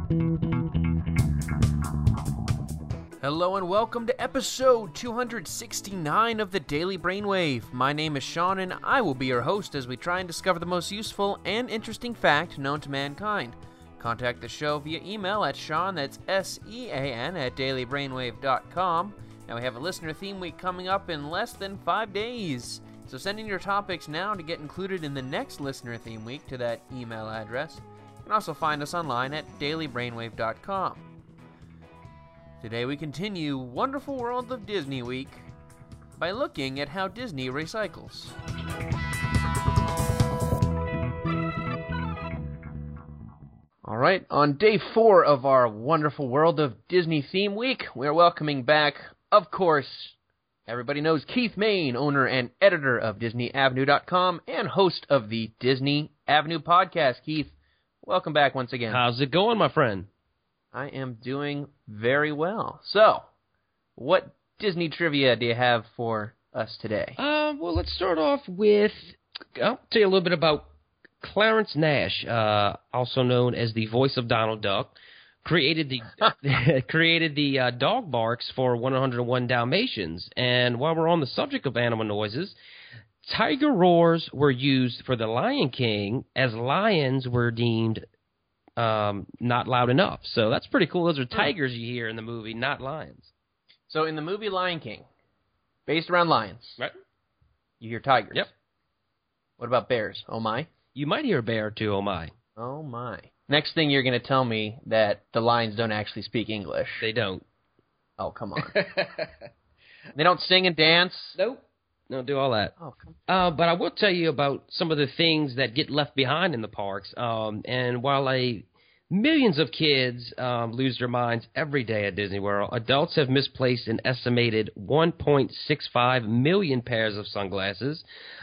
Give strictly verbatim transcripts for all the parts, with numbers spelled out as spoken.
Hello and welcome to episode two hundred sixty-nine of the Daily Brainwave. My name is Sean and I will be your host as we try and discover the most useful and interesting fact known to mankind. Contact the show via email at Sean, that's S E A N, at daily brainwave dot com. Now we have a listener theme week coming up in less than five days. So send in your topics now to get included in the next listener theme week to that email address. You can also find us online at daily brainwave dot com. Today we continue Wonderful World of Disney Week by looking at how Disney recycles. Alright, on day four of our Wonderful World of Disney theme week, we're welcoming back, of course, everybody knows Keith Mayne, owner and editor of Disney Avenue dot com and host of the Disney Avenue podcast. Keith, welcome back once again. How's it going, my friend? I am doing very well. So, what Disney trivia do you have for us today? Uh, well, let's start off with, I'll tell you a little bit about Clarence Nash, uh, also known as the voice of Donald Duck, created the created the uh, dog barks for one oh one Dalmatians. And while we're on the subject of animal noises, tiger roars were used for the Lion King as lions were deemed Um, not loud enough. So that's pretty cool. Those are tigers you hear in the movie, not lions. So in the movie Lion King, based around lions, right? You hear tigers. Yep. What about bears? Oh my. You might hear a bear or two, oh my. Oh my. Next thing you're going to tell me that the lions don't actually speak English. They don't. Oh, come on. They don't sing and dance? Nope. Don't do all that. Oh, come uh, but I will tell you about some of the things that get left behind in the parks. Um, and while a, millions of kids um, lose their minds every day at Disney World, adults have misplaced an estimated one point six five million pairs of sunglasses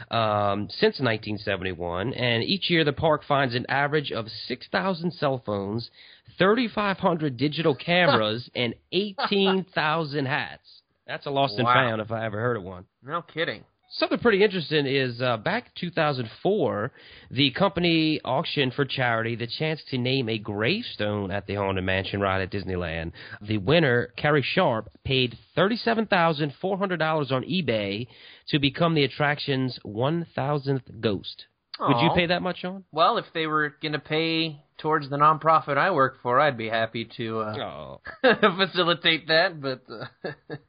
um, since nineteen seventy-one. And each year the park finds an average of six thousand cell phones, thirty-five hundred digital cameras, and eighteen thousand hats. That's a lost and Wow. found if I ever heard of one. No kidding. Something pretty interesting is uh, back in two thousand four, the company auctioned for charity the chance to name a gravestone at the Haunted Mansion ride at Disneyland. The winner, Carrie Sharp, paid thirty-seven thousand four hundred dollars on eBay to become the attraction's one thousandth ghost. Aww. Would you pay that much, Sean? Well, if they were going to pay towards the nonprofit I work for, I'd be happy to uh, Oh. facilitate that. But uh...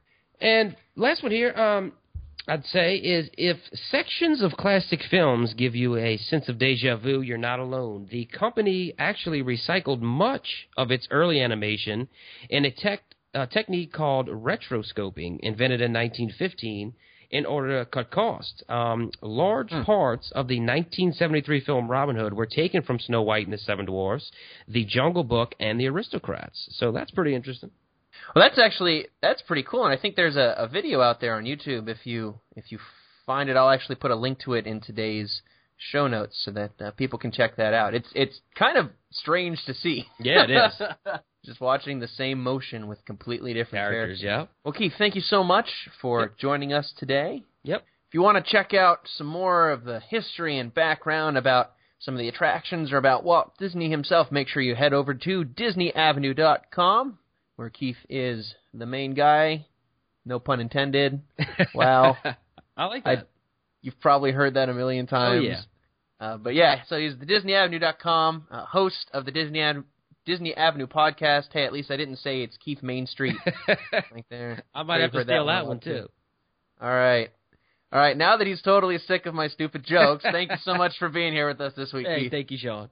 And last one here, um, I'd say, is if sections of classic films give you a sense of deja vu, you're not alone. The company actually recycled much of its early animation in a tech, uh, technique called retroscoping, invented in nineteen fifteen, in order to cut costs. Um, large Hmm. parts of the nineteen seventy-three film Robin Hood were taken from Snow White and the Seven Dwarfs, The Jungle Book, and The Aristocrats. So that's pretty interesting. Well, that's actually, that's pretty cool, and I think there's a, a video out there on YouTube. If you if you find it, I'll actually put a link to it in today's show notes so that uh, people can check that out. It's it's kind of strange to see. Yeah, it is. Just watching the same motion with completely different Characters, characters. yeah. Well, Keith, thank you so much for Yep. joining us today. Yep. If you want to check out some more of the history and background about some of the attractions or about Walt Disney himself, make sure you head over to Disney Avenue dot com. Where Keith is the main guy, no pun intended. Well, I like I, that. you've probably heard that a million times. Oh, yeah. Uh, but yeah, so he's the Disney Avenue dot com, uh, host of the Disney Ad- Disney Avenue podcast. Hey, at least I didn't say it's Keith Main Street right there. I might Sure have to you've heard steal that, a one, lot, too. All right. All right, now that he's totally sick of my stupid jokes, thank you so much for being here with us this week, Hey, Keith. thank you, Sean.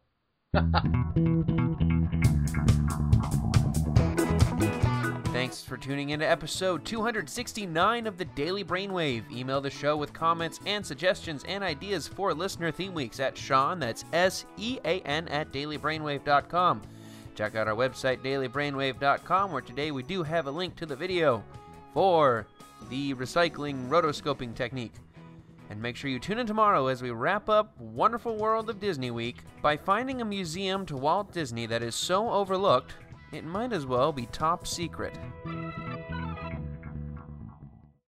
Thanks for tuning in to episode two hundred sixty-nine of the Daily Brainwave. Email the show with comments and suggestions and ideas for listener theme weeks at Sean, that's S E A N, at daily brainwave dot com. Check out our website, daily brainwave dot com, where today we do have a link to the video for the recycling rotoscoping technique. And make sure you tune in tomorrow as we wrap up Wonderful World of Disney Week by finding a museum to Walt Disney that is so overlooked, it might as well be top secret.